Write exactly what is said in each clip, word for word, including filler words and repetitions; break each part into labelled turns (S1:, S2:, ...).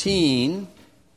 S1: fourteen.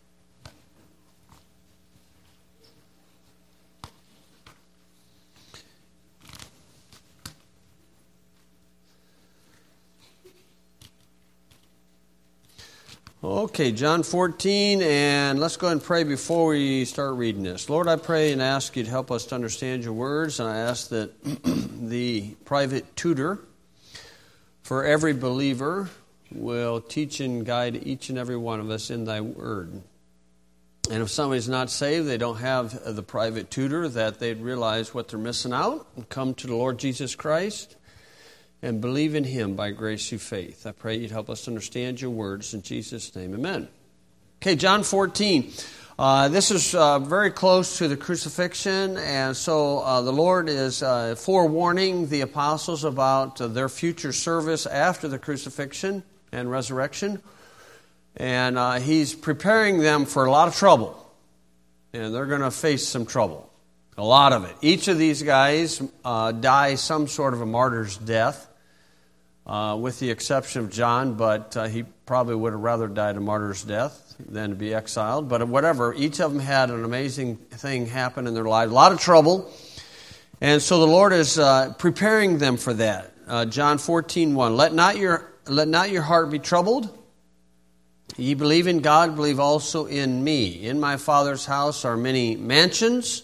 S1: Okay, John fourteen, and let's go ahead and pray before we start reading this. Lord, I pray and ask you to help us to understand your words, and I ask that the private tutor for every believer will teach and guide each and every one of us in thy word. And if somebody's not saved, they don't have the private tutor, that they'd realize what they're missing out and come to the Lord Jesus Christ and believe in him by grace through faith. I pray you'd help us to understand your words. In Jesus' name, amen. Okay, John fourteen. Uh, this is uh, very close to the crucifixion, and so uh, the Lord is uh, forewarning the apostles about uh, their future service after the crucifixion and resurrection. And uh, he's preparing them for a lot of trouble. And they're going to face some trouble. A lot of it. Each of these guys uh, die some sort of a martyr's death. Uh, with the exception of John, but uh, he probably would have rather died a martyr's death than to be exiled. But whatever, each of them had an amazing thing happen in their lives, a lot of trouble. And so the Lord is uh, preparing them for that. Uh, John fourteen one, let not your let not your heart be troubled. Ye believe in God, believe also in me. In my Father's house are many mansions.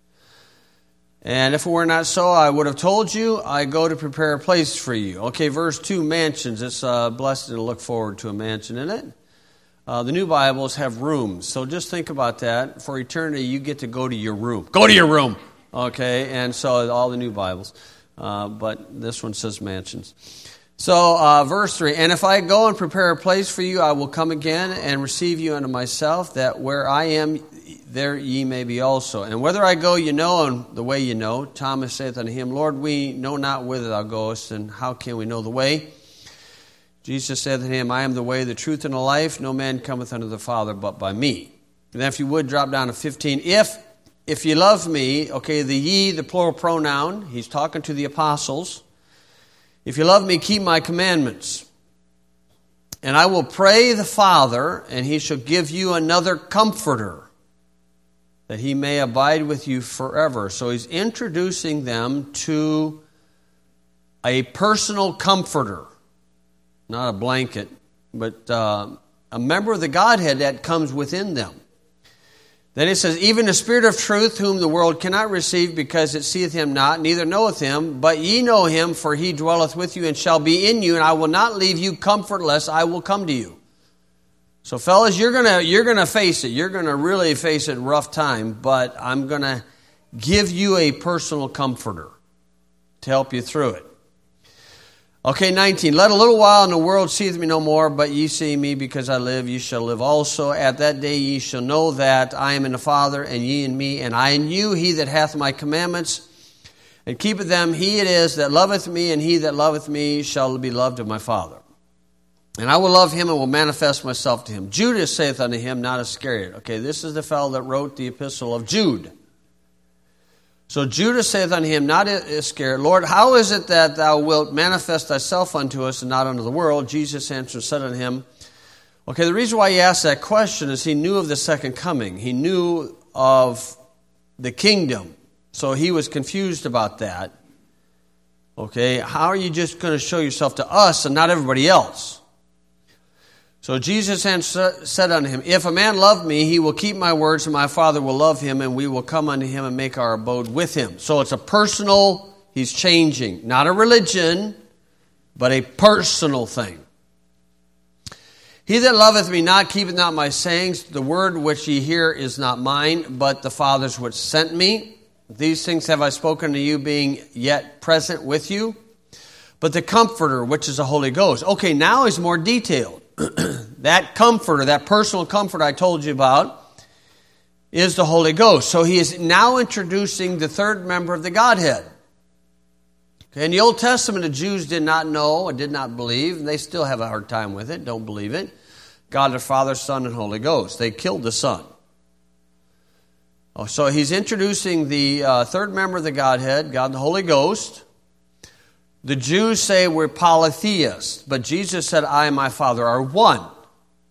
S1: And if it were not so, I would have told you, I go to prepare a place for you. Okay, verse two, mansions. It's uh, blessed to look forward to a mansion, isn't it? Uh, the new Bibles have rooms. So just think about that. For eternity, you get to go to your room. Go to your room! Okay, and so all the new Bibles. Uh, but this one says mansions. So uh, verse three, and if I go and prepare a place for you, I will come again and receive you unto myself, that where I am, there ye may be also. And whether I go, you know, and the way you know. Thomas saith unto him, Lord, we know not whither thou goest, and how can we know the way? Jesus said unto him, I am the way, the truth, and the life. No man cometh unto the Father but by me. And if you would, drop down to fifteen. If if you love me, okay, the ye, the plural pronoun, he's talking to the apostles. If you love me, keep my commandments. And I will pray the Father, and he shall give you another comforter, that he may abide with you forever. So he's introducing them to a personal comforter. Not a blanket, but uh, a member of the Godhead that comes within them. Then it says, even the Spirit of truth, whom the world cannot receive, because it seeth him not, neither knoweth him, but ye know him, for he dwelleth with you and shall be in you, and I will not leave you comfortless, I will come to you. So fellas, you're gonna you're gonna face it. You're gonna really face it rough time, but I'm gonna give you a personal comforter to help you through it. Okay, nineteen. Let a little while, and the world seeth me no more, but ye see me, because I live, ye shall live also. At that day ye shall know that I am in the Father, and ye in me, and I in you. He that hath my commandments and keepeth them, he it is that loveth me, and he that loveth me shall be loved of my Father. And I will love him and will manifest myself to him. Judas saith unto him, not Iscariot. Okay, this is the fellow that wrote the epistle of Jude. So Judas saith unto him, not Iscariot, Lord, how is it that thou wilt manifest thyself unto us and not unto the world? Jesus answered and said unto him, okay, the reason why he asked that question is he knew of the second coming. He knew of the kingdom. So he was confused about that. Okay, how are you just going to show yourself to us and not everybody else? So Jesus answered, said unto him, if a man love me, he will keep my words, and my Father will love him, and we will come unto him and make our abode with him. So it's a personal, he's changing. Not a religion, but a personal thing. He that loveth me not, keepeth not my sayings. The word which ye hear is not mine, but the Father's which sent me. These things have I spoken to you, being yet present with you. But the Comforter, which is the Holy Ghost. Okay, now is more detailed. That comforter, that personal comfort I told you about, is the Holy Ghost. So he is now introducing the third member of the Godhead. Okay, in the Old Testament, the Jews did not know and did not believe, and they still have a hard time with it, don't believe it. God the Father, Son, and Holy Ghost. They killed the Son. Oh, so he's introducing the uh, third member of the Godhead, God the Holy Ghost. The Jews say we're polytheists, but Jesus said, I and my Father are one.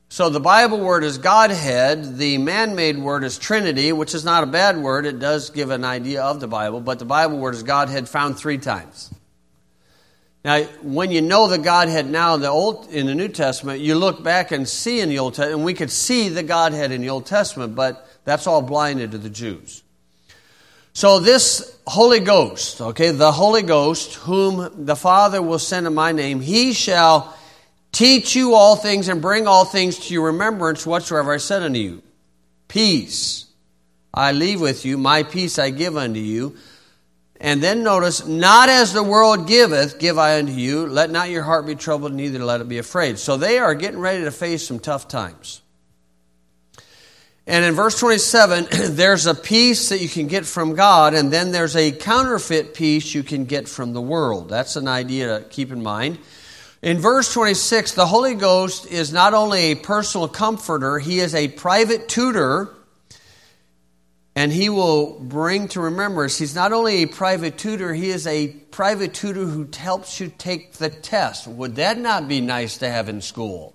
S1: So the Bible word is Godhead. The man-made word is Trinity, which is not a bad word. It does give an idea of the Bible, but the Bible word is Godhead, found three times. Now, when you know the Godhead now in the Old, in the New Testament, you look back and see in the Old Testament, and we could see the Godhead in the Old Testament, but that's all blinded to the Jews. So this Holy Ghost, okay, the Holy Ghost, whom the Father will send in my name, he shall teach you all things and bring all things to your remembrance whatsoever I said unto you. Peace I leave with you, my peace I give unto you. And then notice, not as the world giveth, give I unto you. Let not your heart be troubled, neither let it be afraid. So they are getting ready to face some tough times. And in verse twenty-seven, there's a peace that you can get from God, and then there's a counterfeit peace you can get from the world. That's an idea to keep in mind. In verse twenty-six, the Holy Ghost is not only a personal comforter, he is a private tutor, and he will bring to remembrance. He's not only a private tutor, he is a private tutor who helps you take the test. Would that not be nice to have in school?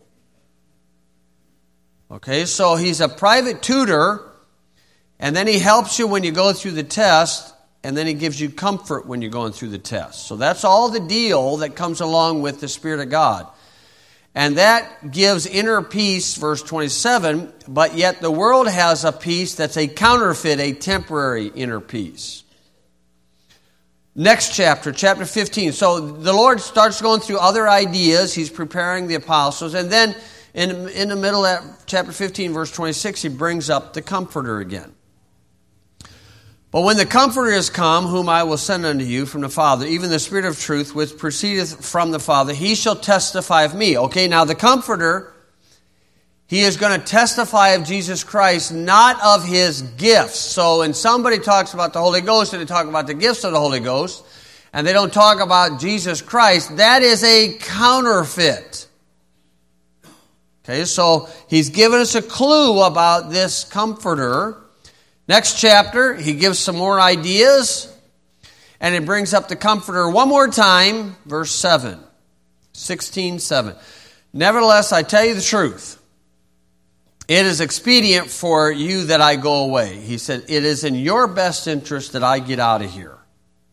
S1: Okay, so he's a private tutor, and then he helps you when you go through the test, and then he gives you comfort when you're going through the test. So that's all the deal that comes along with the Spirit of God. And that gives inner peace, verse twenty-seven, but yet the world has a peace that's a counterfeit, a temporary inner peace. Next chapter, chapter fifteen. So the Lord starts going through other ideas. He's preparing the apostles. And then in, in the middle of chapter fifteen, verse twenty-six, he brings up the Comforter again. But when the Comforter is come, whom I will send unto you from the Father, even the Spirit of truth, which proceedeth from the Father, he shall testify of me. Okay, now the Comforter, he is going to testify of Jesus Christ, not of his gifts. So when somebody talks about the Holy Ghost, and they talk about the gifts of the Holy Ghost, and they don't talk about Jesus Christ, that is a counterfeit. Okay, so he's given us a clue about this Comforter. Next chapter, he gives some more ideas, and it brings up the Comforter one more time, verse seven, sixteen seven. Nevertheless, I tell you the truth. It is expedient for you that I go away. He said, it is in your best interest that I get out of here.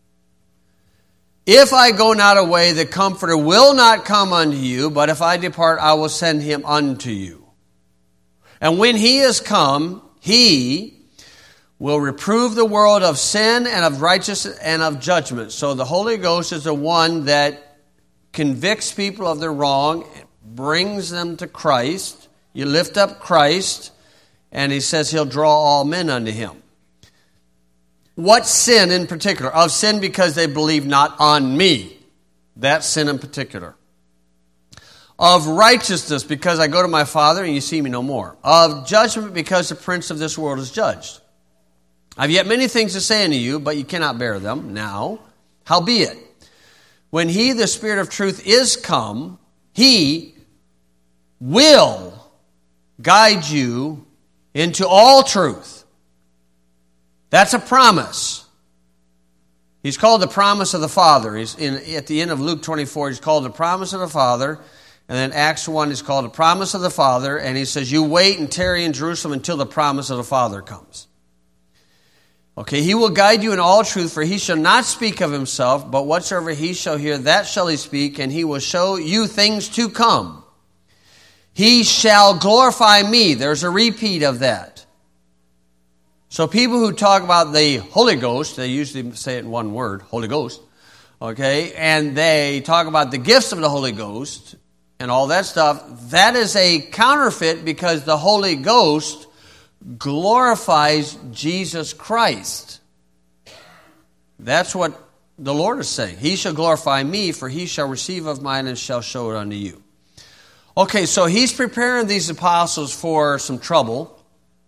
S1: If I go not away, the Comforter will not come unto you, but if I depart, I will send him unto you. And when he is come, he will reprove the world of sin and of righteousness and of judgment. So the Holy Ghost is the one that convicts people of their wrong, brings them to Christ. You lift up Christ, and he says he'll draw all men unto him. What sin in particular? Of sin because they believe not on me. That sin in particular. Of righteousness because I go to my Father and you see me no more. Of judgment because the prince of this world is judged. I've yet many things to say unto you, but you cannot bear them now. Howbeit, when he, the Spirit of truth, is come, he will guide you into all truth. That's a promise. He's called the promise of the Father. He's in, at the end of Luke twenty-four, he's called the promise of the Father. And then Acts one is called the promise of the Father. And he says, you wait and tarry in Jerusalem until the promise of the Father comes. Okay, he will guide you in all truth, for he shall not speak of himself, but whatsoever he shall hear, that shall he speak, and he will show you things to come. He shall glorify me. There's a repeat of that. So people who talk about the Holy Ghost, they usually say it in one word, Holy Ghost, okay, and they talk about the gifts of the Holy Ghost and all that stuff, that is a counterfeit because the Holy Ghost glorifies Jesus Christ. That's what the Lord is saying. He shall glorify me, for he shall receive of mine and shall show it unto you. Okay, so he's preparing these apostles for some trouble.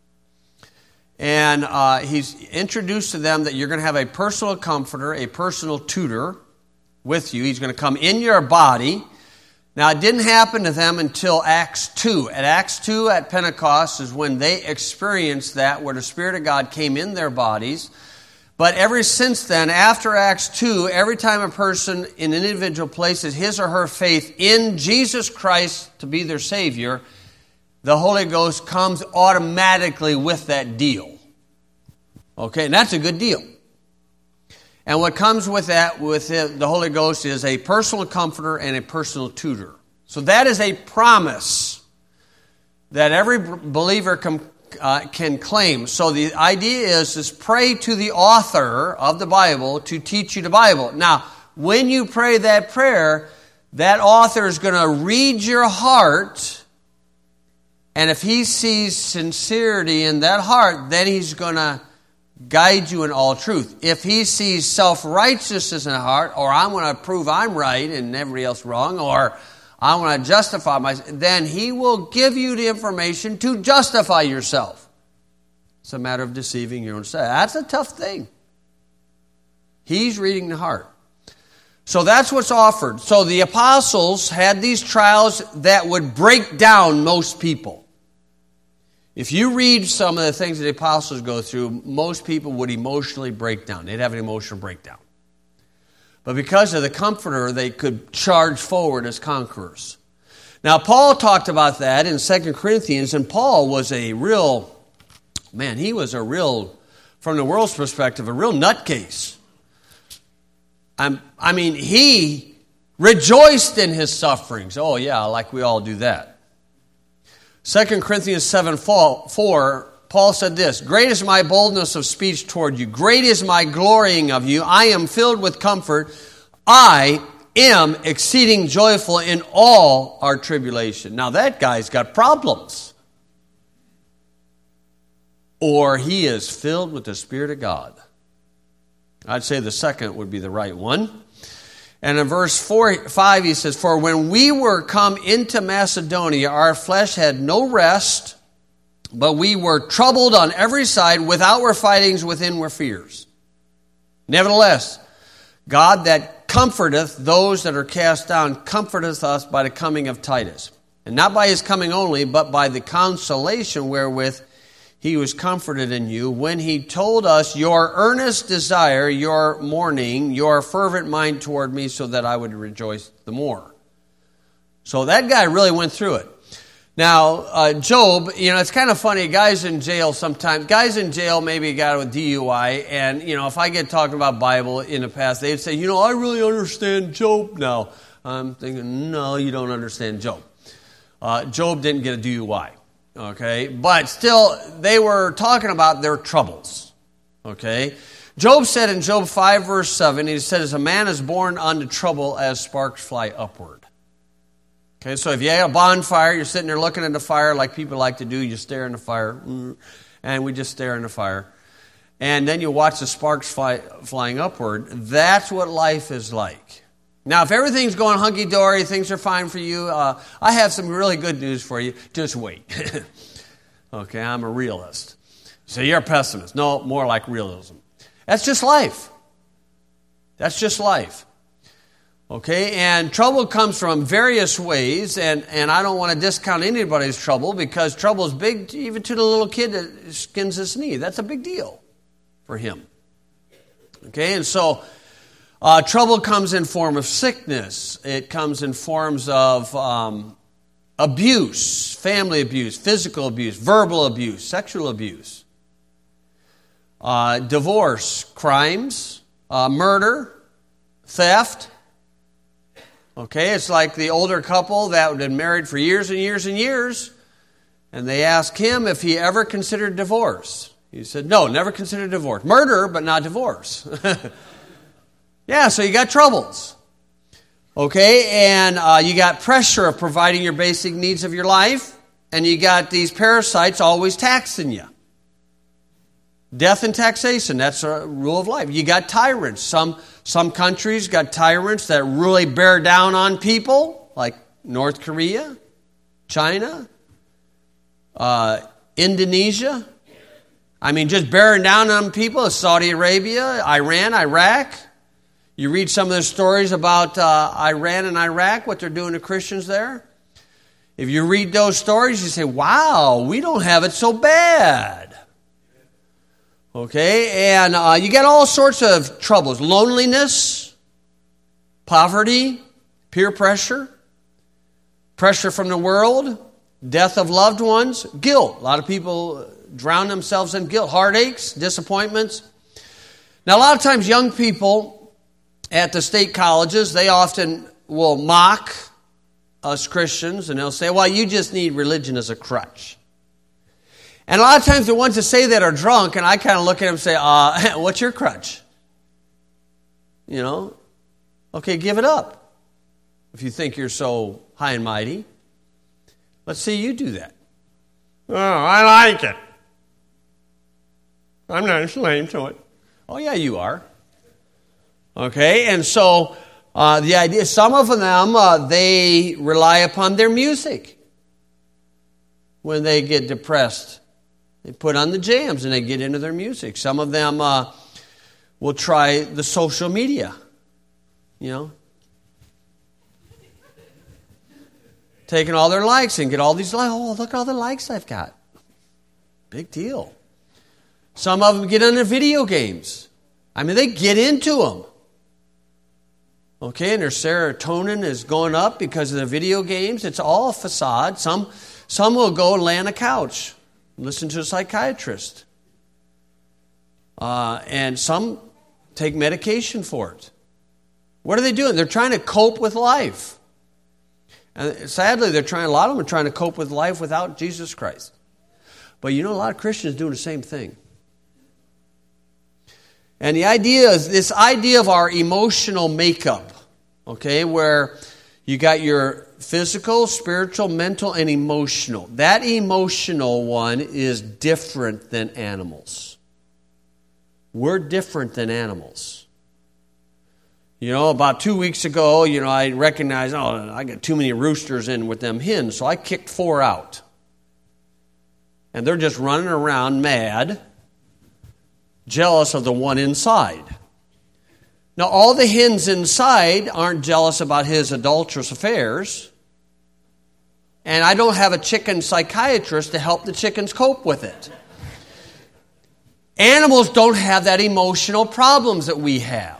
S1: And uh, he's introduced to them that you're going to have a personal comforter, a personal tutor with you. He's going to come in your body. Now, it didn't happen to them until Acts two. At Acts two, at Pentecost, is when they experienced that, where the Spirit of God came in their bodies. But ever since then, after Acts two, every time a person in an individual places his or her faith in Jesus Christ to be their Savior, the Holy Ghost comes automatically with that deal. Okay, and that's a good deal. And what comes with that, with the Holy Ghost, is a personal comforter and a personal tutor. So that is a promise that every believer can, uh, can claim. So the idea is, is pray to the author of the Bible to teach you the Bible. Now, when you pray that prayer, that author is going to read your heart, and if he sees sincerity in that heart, then he's going to guide you in all truth. If he sees self-righteousness in the heart, or I'm going to prove I'm right and everybody else wrong, or I want to justify myself, then he will give you the information to justify yourself. It's a matter of deceiving your own self. That's a tough thing. He's reading the heart. So that's what's offered. So the apostles had these trials that would break down most people. If you read some of the things that the apostles go through, most people would emotionally break down. They'd have an emotional breakdown. But because of the Comforter, they could charge forward as conquerors. Now, Paul talked about that in Second Corinthians, and Paul was a real, man, he was a real, from the world's perspective, a real nutcase. I'm, I mean, he rejoiced in his sufferings. Oh, yeah, like we all do that. Second Corinthians seven four, Paul said this, "Great is my boldness of speech toward you. Great is my glorying of you. I am filled with comfort. I am exceeding joyful in all our tribulation." Now that guy's got problems. Or he is filled with the Spirit of God. I'd say the second would be the right one. And in verse four, five, he says, "For when we were come into Macedonia, our flesh had no rest, but we were troubled on every side. Without were fightings, within were fears. Nevertheless, God that comforteth those that are cast down, comforteth us by the coming of Titus. And not by his coming only, but by the consolation wherewith he was comforted in you, when he told us your earnest desire, your mourning, your fervent mind toward me, so that I would rejoice the more." So that guy really went through it. Now, uh, Job, you know, it's kind of funny. Guys in jail sometimes, guys in jail maybe got with D U I, and, you know, if I get talking about Bible in the past, they'd say, you know, I really understand Job now. I'm thinking, no, you don't understand Job. Uh, Job didn't get a D U I. Okay, but still, they were talking about their troubles. Okay, Job said in Job five, verse seven, he said, "As a man is born unto trouble, as sparks fly upward." Okay, so if you have a bonfire, you're sitting there looking at the fire like people like to do, you stare in the fire, and we just stare in the fire. And then you watch the sparks fly, flying upward. That's what life is like. Now, if everything's going hunky-dory, things are fine for you, uh, I have some really good news for you. Just wait. Okay, I'm a realist. So you're a pessimist. No, more like realism. That's just life. That's just life. Okay, and trouble comes from various ways, and, and I don't want to discount anybody's trouble, because trouble is big, even to the little kid that skins his knee. That's a big deal for him. Okay, and so Uh, trouble comes in form of sickness. It comes in forms of um, abuse, family abuse, physical abuse, verbal abuse, sexual abuse, uh, divorce, crimes, uh, murder, theft. Okay, it's like the older couple that had been married for years and years and years, and they asked him if he ever considered divorce. He said, no, never considered divorce. Murder, but not divorce. Yeah, so you got troubles. Okay, and uh, you got pressure of providing your basic needs of your life, and you got these parasites always taxing you. Death and taxation, that's a rule of life. You got tyrants. Some, some countries got tyrants that really bear down on people, like North Korea, China, uh, Indonesia. I mean, just bearing down on people. Saudi Arabia, Iran, Iraq. You read some of the stories about uh, Iran and Iraq, what they're doing to Christians there. If you read those stories, you say, wow, we don't have it so bad. Okay, and uh, you get all sorts of troubles. Loneliness, poverty, peer pressure, pressure from the world, Death of loved ones, guilt. A lot of people drown themselves in guilt. Heartaches, disappointments. Now, a lot of times young people at the state colleges, they often will mock us Christians, and they'll say, well, you just need religion as a crutch. And a lot of times the ones that say that are drunk, and I kind of look at them and say, uh, what's your crutch? You know? Okay, give it up. If you think you're so high and mighty. Let's see you do that. Oh, I like it. I'm not a slave to it. Oh, yeah, you are. Okay, and so uh, the idea, some of them, uh, they rely upon their music. When they get depressed, they put on the jams and they get into their music. Some of them uh, will try the social media, you know. Taking all their likes and get all these likes. Oh, look at all the likes I've got. Big deal. Some of them get into video games. I mean, they get into them. Okay, and their serotonin is going up because of the video games. It's all a facade. Some, some will go and lay on a couch, listen to a psychiatrist. Uh, and some take medication for it. What are they doing? They're trying to cope with life. And sadly, they're trying. A lot of them are trying to cope with life without Jesus Christ. But you know, a lot of Christians doing the same thing. And the idea is this idea of our emotional makeup, okay, where you got your physical, spiritual, mental, and emotional. That emotional one is different than animals. We're different than animals. You know, about two weeks ago, you know, I recognized, oh, I got too many roosters in with them hens, so I kicked four out. And they're just running around mad, jealous of the one inside. Now, all the hens inside aren't jealous about his adulterous affairs, and I don't have a chicken psychiatrist to help the chickens cope with it. Animals don't have that emotional problems that we have.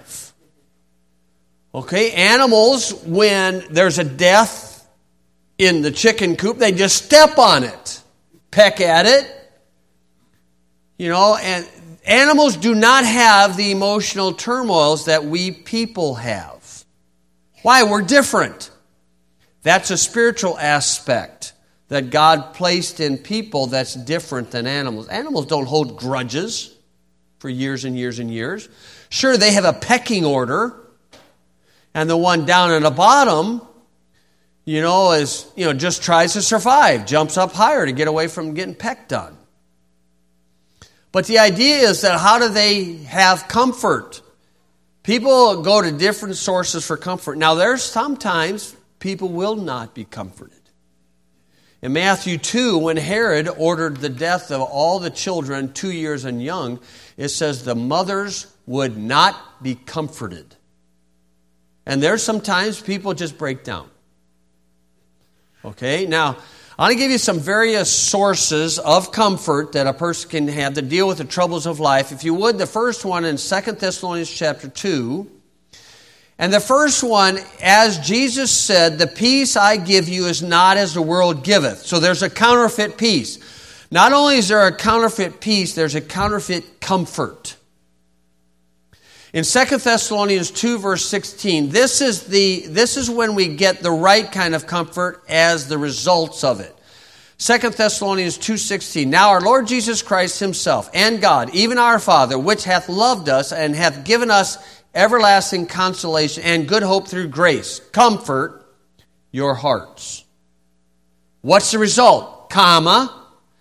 S1: Okay, animals, when there's a death in the chicken coop, they just step on it, peck at it. You know, and animals do not have the emotional turmoils that we people have. Why? We're different. That's a spiritual aspect that God placed in people that's different than animals. Animals don't hold grudges for years and years and years. Sure, they have a pecking order. And the one down at the bottom, you know, is, you know, just tries to survive, jumps up higher to get away from getting pecked on. But the idea is that how do they have comfort? People go to different sources for comfort. Now, there's sometimes people will not be comforted. In Matthew two, when Herod ordered the death of all the children two years and young, it says the mothers would not be comforted. And there's sometimes people just break down. Okay, now, I want to give you some various sources of comfort that a person can have to deal with the troubles of life. If you would, the first one in Second Thessalonians chapter two. And the first one, as Jesus said, the peace I give you is not as the world giveth. So there's a counterfeit peace. Not only is there a counterfeit peace, there's a counterfeit comfort. In Second Thessalonians two, verse sixteen, this is the this is when we get the right kind of comfort as the results of it. Second Thessalonians two sixteen, now our Lord Jesus Christ himself and God, even our Father, which hath loved us and hath given us everlasting consolation and good hope through grace, comfort your hearts. What's the result? Comma,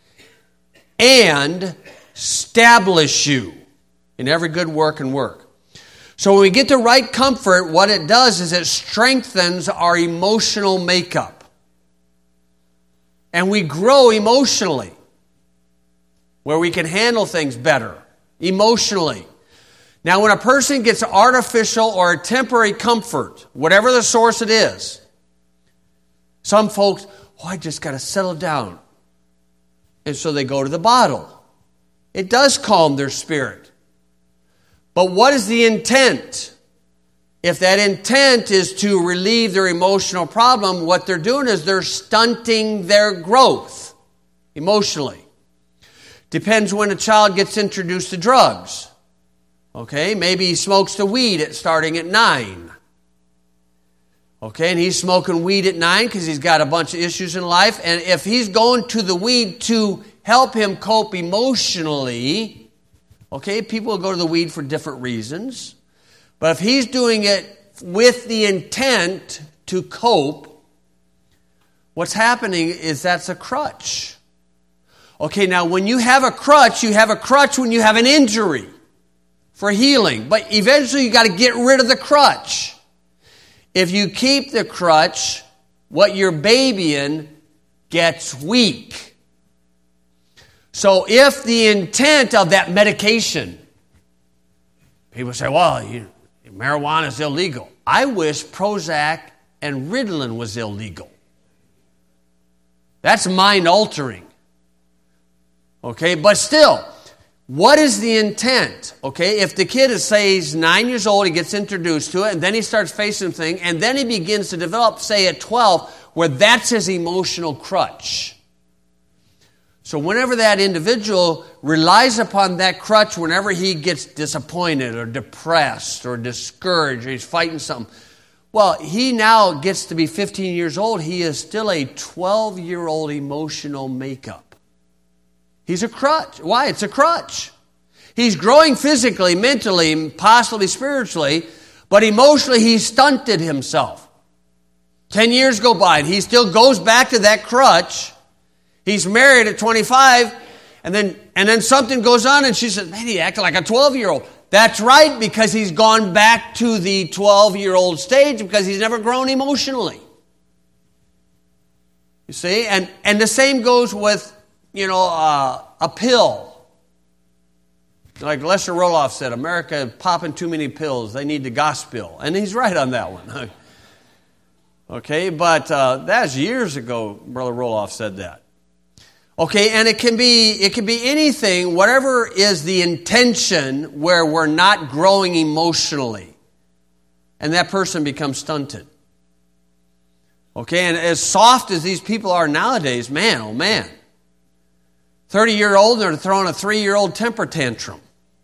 S1: and establish you in every good work and work. So when we get the right comfort, what it does is it strengthens our emotional makeup. And we grow emotionally, where we can handle things better, emotionally. Now, when a person gets artificial or a temporary comfort, whatever the source it is, some folks, oh, I just got to settle down. And so they go to the bottle. It does calm their spirit. But what is the intent? if that intent is to relieve their emotional problem, what they're doing is they're stunting their growth emotionally. Depends when a child gets introduced to drugs. Okay, maybe he smokes the weed at starting at nine. Okay, and he's smoking weed at nine because he's got a bunch of issues in life. And if he's going to the weed to help him cope emotionally, okay, people will go to the weed for different reasons. But if he's doing it with the intent to cope, what's happening is that's a crutch. Okay, now when you have a crutch, you have a crutch when you have an injury for healing. But eventually you got to get rid of the crutch. If you keep the crutch, what you're babying gets weak. So if the intent of that medication, people say, well, you, marijuana is illegal. I wish Prozac and Ritalin was illegal. That's mind-altering. Okay, but still, what is the intent? Okay, if the kid is, say, he's nine years old, he gets introduced to it, and then he starts facing things, and then he begins to develop, say, at twelve, where that's his emotional crutch. So whenever that individual relies upon that crutch, whenever he gets disappointed or depressed or discouraged or he's fighting something, well, he now gets to be fifteen years old. He is still a twelve-year-old emotional makeup. He's a crutch. Why? It's a crutch. He's growing physically, mentally, possibly spiritually, but emotionally he's stunted himself. Ten years go by and he still goes back to that crutch. He's married at twenty-five, and then and then something goes on and she says, man, he acted like a twelve-year-old. That's right, because he's gone back to the twelve-year-old stage because he's never grown emotionally. You see? And, and the same goes with, you know, uh, a pill. Like Lester Roloff said, America is popping too many pills. They need the gospel. And he's right on that one. Okay, but uh, that's years ago, Brother Roloff said that. Okay, and it can be it can be anything, whatever is the intention where we're not growing emotionally. And that person becomes stunted. Okay, and as soft as these people are nowadays, man, oh man. thirty-year-old, they're throwing a three-year-old temper tantrum.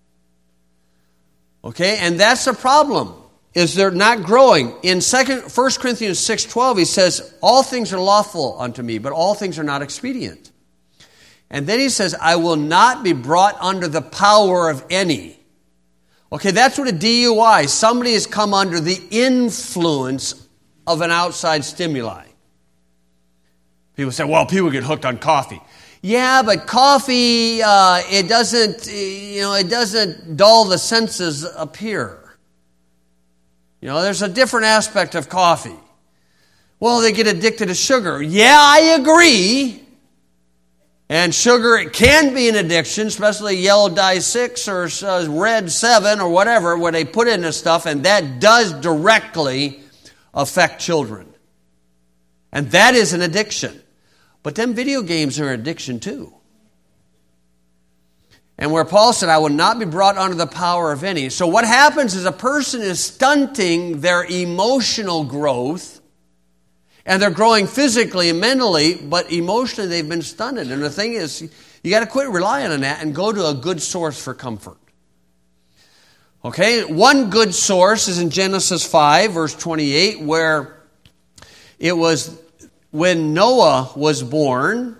S1: Okay, and that's the problem, is they're not growing. In First Corinthians six twelve, he says, all things are lawful unto me, but all things are not expedient. And then he says, I will not be brought under the power of any. Okay, that's what a D U I, somebody has come under the influence of an outside stimuli. People say, well, people get hooked on coffee. Yeah, but coffee, uh, it doesn't, you know, it doesn't dull the senses up here. You know, there's a different aspect of coffee. Well, they get addicted to sugar. Yeah, I agree. And sugar, it can be an addiction, especially yellow dye six or uh, red seven or whatever, where they put in this stuff, and that does directly affect children. And that is an addiction. But then video games are an addiction too. And where Paul said, I will not be brought under the power of any. So what happens is a person is stunting their emotional growth, and they're growing physically and mentally, but emotionally they've been stunted. And the thing is, you got to quit relying on that and go to a good source for comfort. Okay, one good source is in Genesis five, verse twenty-eight, where it was when Noah was born,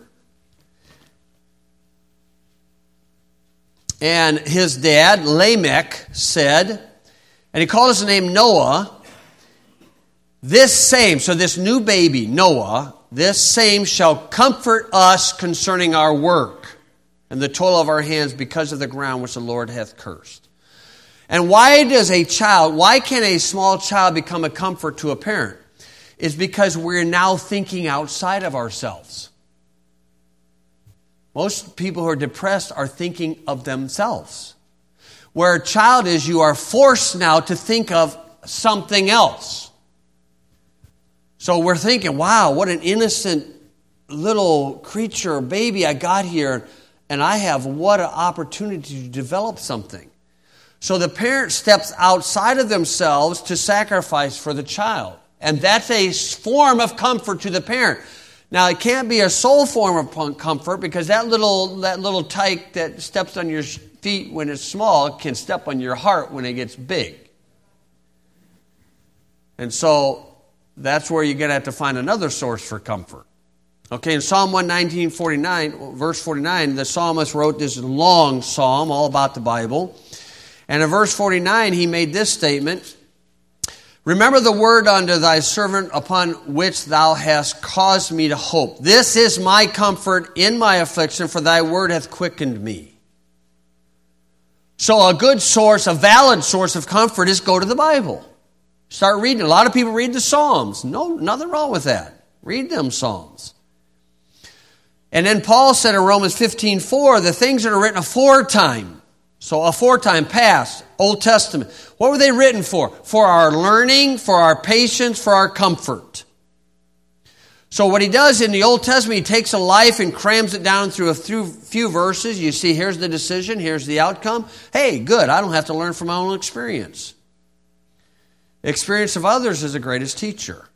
S1: and his dad, Lamech, said, and he called his name Noah, this same, so this new baby, Noah, this same shall comfort us concerning our work and the toil of our hands because of the ground which the Lord hath cursed. And why does a child, why can a small child become a comfort to a parent? It's because we're now thinking outside of ourselves. Most people who are depressed are thinking of themselves. Where a child is, you are forced now to think of something else. So we're thinking, wow, what an innocent little creature, baby I got here, and I have what an opportunity to develop something. So the parent steps outside of themselves to sacrifice for the child. And that's a form of comfort to the parent. Now, it can't be a sole form of comfort because that little that little tyke that steps on your feet when it's small can step on your heart when it gets big. And so that's where you're going to have to find another source for comfort. Okay, in Psalm one nineteen, forty-nine, verse forty-nine, the psalmist wrote this long psalm all about the Bible. And in verse forty-nine, he made this statement, remember the word unto thy servant upon which thou hast caused me to hope. This is my comfort in my affliction, for thy word hath quickened me. So a good source, a valid source of comfort is go to the Bible. Start reading. A lot of people read the Psalms. No, nothing wrong with that. Read them Psalms. And then Paul said in Romans fifteen four, the things that are written aforetime. So aforetime, past, Old Testament. What were they written for? For our learning, for our patience, for our comfort. So what he does in the Old Testament, he takes a life and crams it down through a few verses. You see, here's the decision, here's the outcome. Hey, good, I don't have to learn from my own experience. The experience of others is the greatest teacher.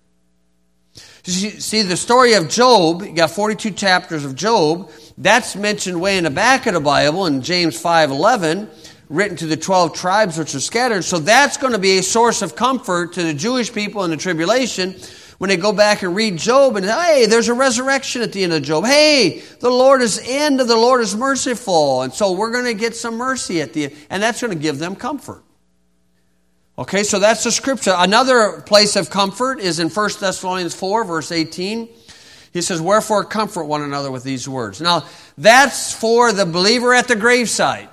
S1: See, the story of Job, you got forty-two chapters of Job. That's mentioned way in the back of the Bible in James five eleven, written to the twelve tribes which are scattered. So that's going to be a source of comfort to the Jewish people in the tribulation when they go back and read Job and, hey, there's a resurrection at the end of Job. Hey, the Lord is in, the Lord is merciful. And so we're going to get some mercy at the end. And that's going to give them comfort. Okay, so that's the scripture. Another place of comfort is in First Thessalonians four, verse eighteen. He says, wherefore comfort one another with these words. Now, that's for the believer at the graveside.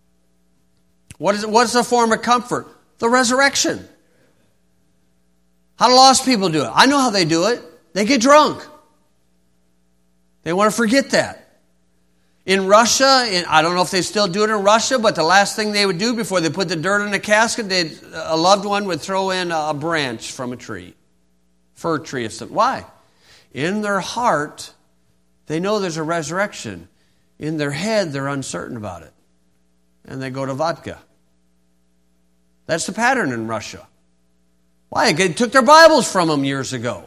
S1: What is, what's the form of comfort? The resurrection. How do lost people do it? I know how they do it. They get drunk. They want to forget that. In Russia, in, I don't know if they still do it in Russia, but the last thing they would do before they put the dirt in the casket, they'd, a loved one would throw in a branch from a tree, fir tree or something. Why? In their heart, they know there's a resurrection. In their head, they're uncertain about it. And they go to vodka. That's the pattern in Russia. Why? They took their Bibles from them years ago.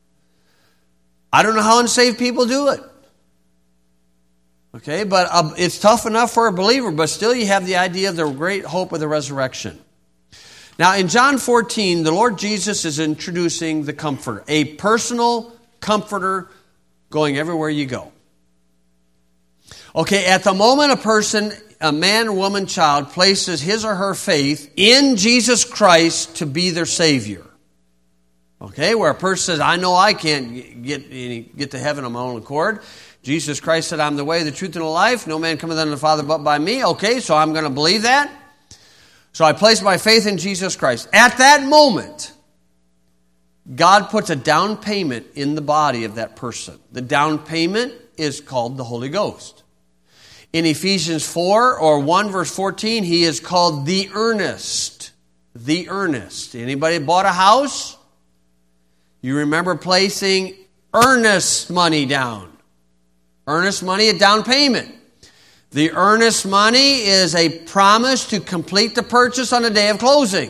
S1: I don't know how unsaved people do it. Okay, but uh, it's tough enough for a believer, but still you have the idea of the great hope of the resurrection. Now, in John fourteen, the Lord Jesus is introducing the Comforter, a personal comforter going everywhere you go. Okay, at the moment a person, a man, woman, child, places his or her faith in Jesus Christ to be their Savior. Okay, where a person says, I know I can't get, get to heaven on my own accord. Jesus Christ said, I'm the way, the truth, and the life. No man cometh unto the Father but by me. Okay, so I'm going to believe that. So I place my faith in Jesus Christ. At that moment, God puts a down payment in the body of that person. The down payment is called the Holy Ghost. In Ephesians four or one verse fourteen, he is called the earnest. The earnest. Anybody bought a house? You remember placing earnest money down. Earnest money, a down payment. The earnest money is a promise to complete the purchase on the day of closing.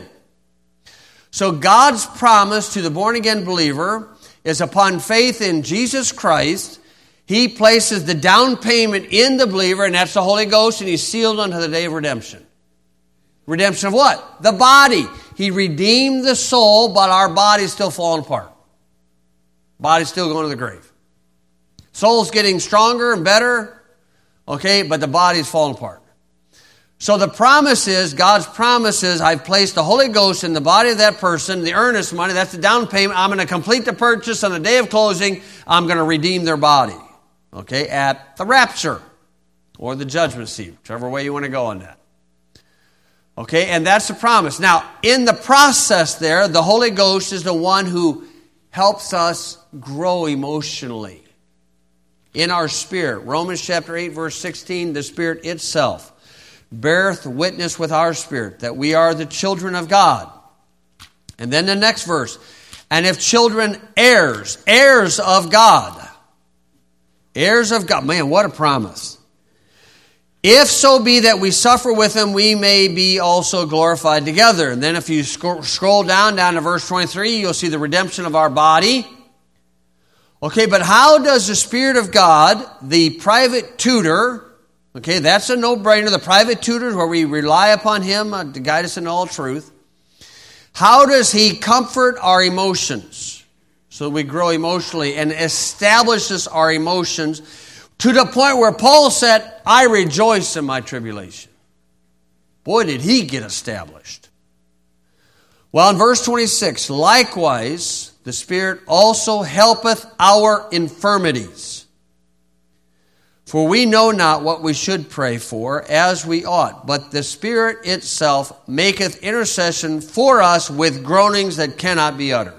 S1: So God's promise to the born-again believer is upon faith in Jesus Christ, he places the down payment in the believer, and that's the Holy Ghost, and he's sealed unto the day of redemption. Redemption of what? The body. He redeemed the soul, but our body's still falling apart. Body's still going to the grave. Soul's getting stronger and better, okay, but the body's falling apart. So the promise is, God's promise is, I've placed the Holy Ghost in the body of that person, the earnest money, that's the down payment. I'm going to complete the purchase on the day of closing. I'm going to redeem their body, okay, at the rapture or the judgment seat, whichever way you want to go on that. Okay, and that's the promise. Now, in the process there, the Holy Ghost is the one who helps us grow emotionally in our spirit. Romans chapter eight, verse sixteen, the Spirit itself beareth witness with our spirit that we are the children of God. And then the next verse, and if children, heirs, heirs of God. Heirs of God. Man, what a promise. If so be that we suffer with him, we may be also glorified together. And then if you sc- scroll down, down to verse twenty-three, you'll see the redemption of our body. Okay, but how does the Spirit of God, the private tutor, okay, that's a no-brainer, the private tutor where we rely upon him to guide us in all truth. How does he comfort our emotions so we grow emotionally and establishes our emotions to the point where Paul said, I rejoice in my tribulation. Boy, did he get established. Well, in verse twenty-six, likewise, the Spirit also helpeth our infirmities. For we know not what we should pray for as we ought, but the Spirit itself maketh intercession for us with groanings that cannot be uttered.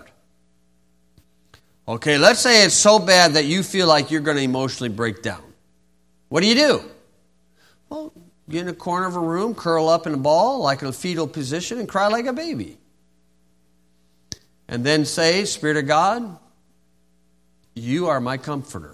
S1: Okay, let's say it's so bad that you feel like you're going to emotionally break down. What do you do? Well, get in a corner of a room, curl up in a ball like in a fetal position, and cry like a baby. And then say, Spirit of God, you are my comforter.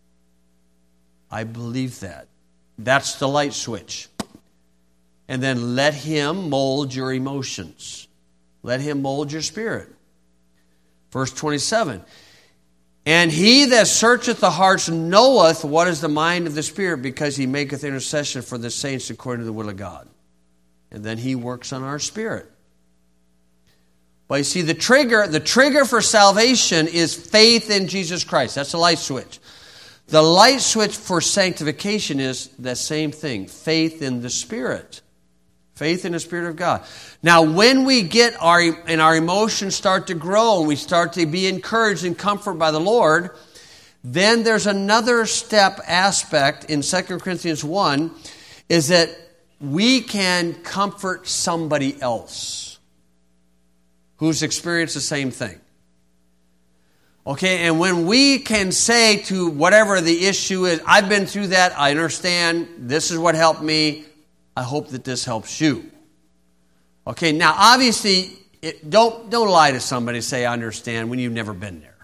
S1: I believe that. That's the light switch. And then let him mold your emotions. Let him mold your spirit. Verse twenty-seven. And he that searcheth the hearts knoweth what is the mind of the Spirit, because he maketh intercession for the saints according to the will of God. And then he works on our spirit. But you see, the trigger, the trigger for salvation is faith in Jesus Christ. That's the light switch. The light switch for sanctification is the same thing, faith in the Spirit. Faith in the Spirit of God. Now, when we get our, and our emotions start to grow, and we start to be encouraged and comforted by the Lord, then there's another step aspect in Second Corinthians one, is that we can comfort somebody else who's experienced the same thing. Okay, and when we can say to whatever the issue is, I've been through that, I understand, this is what helped me, I hope that this helps you. Okay, now obviously, it, don't, don't lie to somebody and say, I understand, when you've never been there.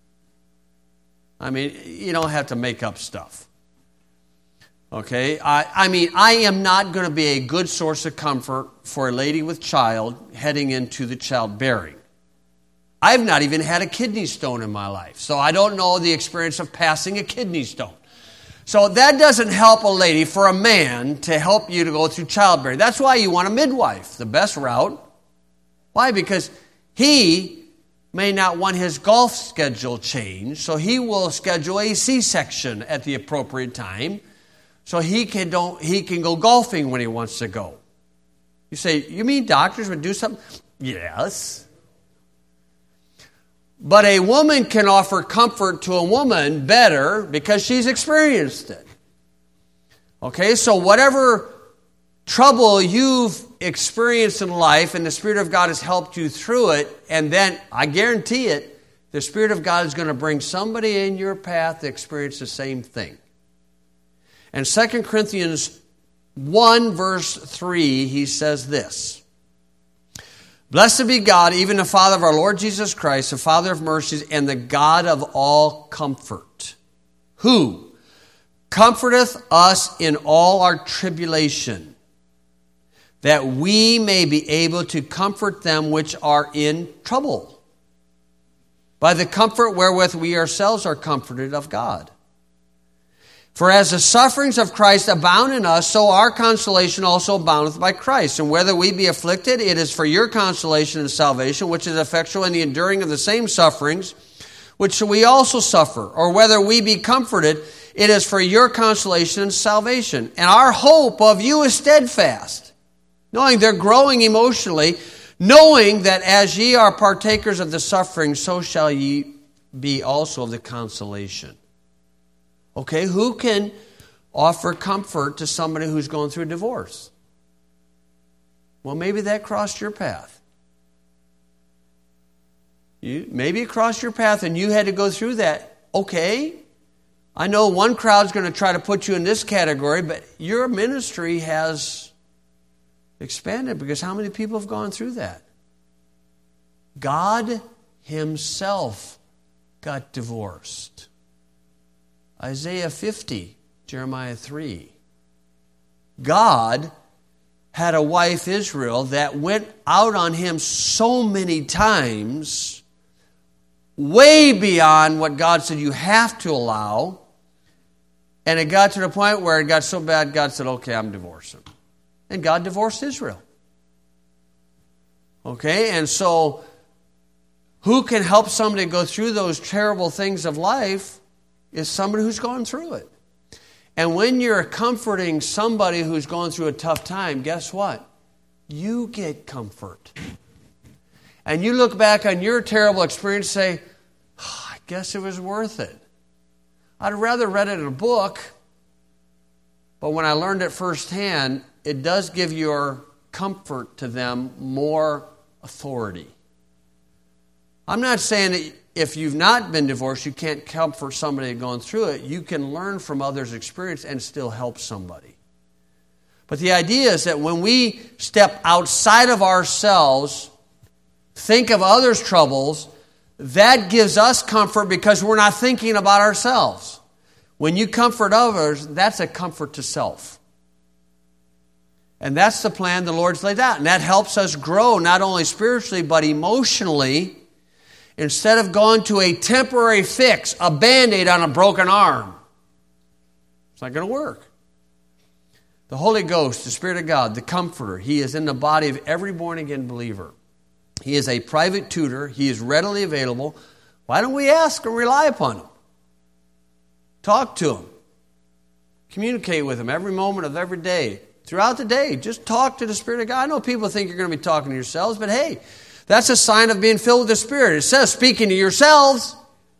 S1: I mean, you don't have to make up stuff. Okay, I, I mean, I am not going to be a good source of comfort for a lady with child heading into the childbearing. I've not even had a kidney stone in my life, so I don't know the experience of passing a kidney stone. So that doesn't help a lady for a man to help you to go through childbearing. That's why you want a midwife, the best route. Why? Because he may not want his golf schedule changed, so he will schedule a C-section at the appropriate time, so he can don't he can go golfing when he wants to go. You say, you mean doctors would do something? Yes. But a woman can offer comfort to a woman better because she's experienced it. Okay, so whatever trouble you've experienced in life and the Spirit of God has helped you through it, and then I guarantee it, the Spirit of God is going to bring somebody in your path to experience the same thing. And Second Corinthians one verse three, he says this. Blessed be God, even the Father of our Lord Jesus Christ, the Father of mercies, and the God of all comfort, who comforteth us in all our tribulation, that we may be able to comfort them which are in trouble, by the comfort wherewith we ourselves are comforted of God. For as the sufferings of Christ abound in us, so our consolation also aboundeth by Christ. And whether we be afflicted, it is for your consolation and salvation, which is effectual in the enduring of the same sufferings, which we also suffer. Or whether we be comforted, it is for your consolation and salvation. And our hope of you is steadfast, knowing they're growing emotionally, knowing that as ye are partakers of the suffering, so shall ye be also of the consolation. Okay, who can offer comfort to somebody who's going through a divorce? Well, maybe that crossed your path. You, maybe it crossed your path and you had to go through that. Okay, I know one crowd's going to try to put you in this category, but your ministry has expanded because how many people have gone through that? God himself got divorced. Isaiah fifty, Jeremiah three. God had a wife, Israel, that went out on him so many times, way beyond what God said you have to allow. And it got to the point where it got so bad, God said, okay, I'm divorcing. And God divorced Israel. Okay, and so who can help somebody go through those terrible things of life is somebody who's gone through it. And when you're comforting somebody who's going through a tough time, guess what? You get comfort. And you look back on your terrible experience and say, oh, I guess it was worth it. I'd rather read it in a book, but when I learned it firsthand, it does give your comfort to them more authority. I'm not saying that if you've not been divorced, you can't comfort somebody going through it. You can learn from others' experience and still help somebody. But the idea is that when we step outside of ourselves, think of others' troubles, that gives us comfort because we're not thinking about ourselves. When you comfort others, that's a comfort to self. And that's the plan the Lord's laid out. And that helps us grow not only spiritually but emotionally. Instead of going to a temporary fix, a Band-Aid on a broken arm. It's not going to work. The Holy Ghost, the Spirit of God, the Comforter, He is in the body of every born-again believer. He is a private tutor. He is readily available. Why don't we ask and rely upon Him? Talk to Him. Communicate with Him every moment of every day. Throughout the day, just talk to the Spirit of God. I know people think you're going to be talking to yourselves, but hey, that's a sign of being filled with the Spirit. It says speaking to yourselves.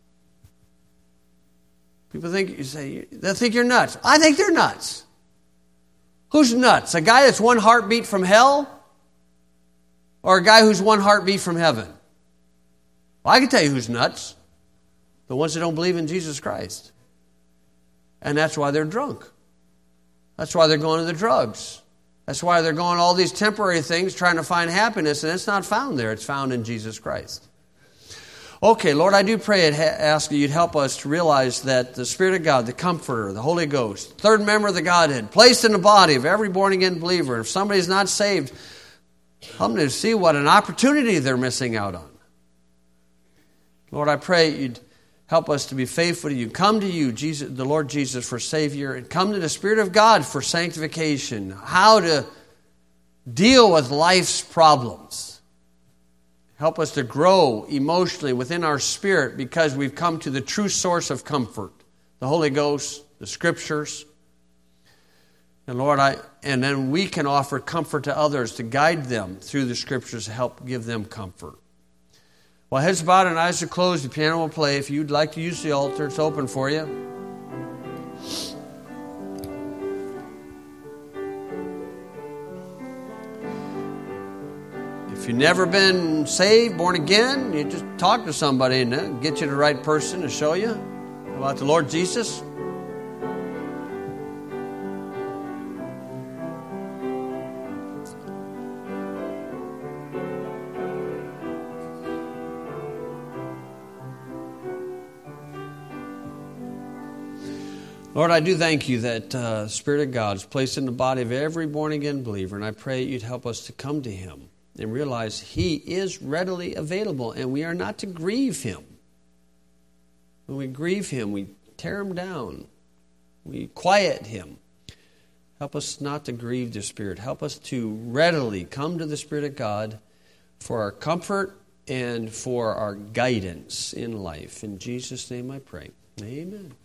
S1: People think you say they think you're nuts. I think they're nuts. Who's nuts? A guy that's one heartbeat from hell? Or a guy who's one heartbeat from heaven? Well, I can tell you who's nuts. The ones that don't believe in Jesus Christ. And that's why they're drunk. That's why they're going to the drugs. That's why they're going all these temporary things trying to find happiness, and it's not found there. It's found in Jesus Christ. Okay, Lord, I do pray and ask that you'd help us to realize that the Spirit of God, the Comforter, the Holy Ghost, third member of the Godhead, placed in the body of every born-again believer. If somebody's not saved, help them to see what an opportunity they're missing out on. Lord, I pray you'd help us to be faithful to you. Come to you, Jesus, the Lord Jesus, for Savior, and come to the Spirit of God for sanctification. How to deal with life's problems. Help us to grow emotionally within our spirit because we've come to the true source of comfort, the Holy Ghost, the Scriptures. And Lord, I and then we can offer comfort to others to guide them through the Scriptures to help give them comfort. While heads bowed and eyes are closed, the piano will play. If you'd like to use the altar, it's open for you. If you've never been saved, born again, you just talk to somebody and they'll get you the right person to show you about the Lord Jesus. Lord, I do thank you that uh, the Spirit of God is placed in the body of every born-again believer, and I pray you'd help us to come to Him and realize He is readily available, and we are not to grieve Him. When we grieve Him, we tear Him down. We quiet Him. Help us not to grieve the Spirit. Help us to readily come to the Spirit of God for our comfort and for our guidance in life. In Jesus' name I pray. Amen.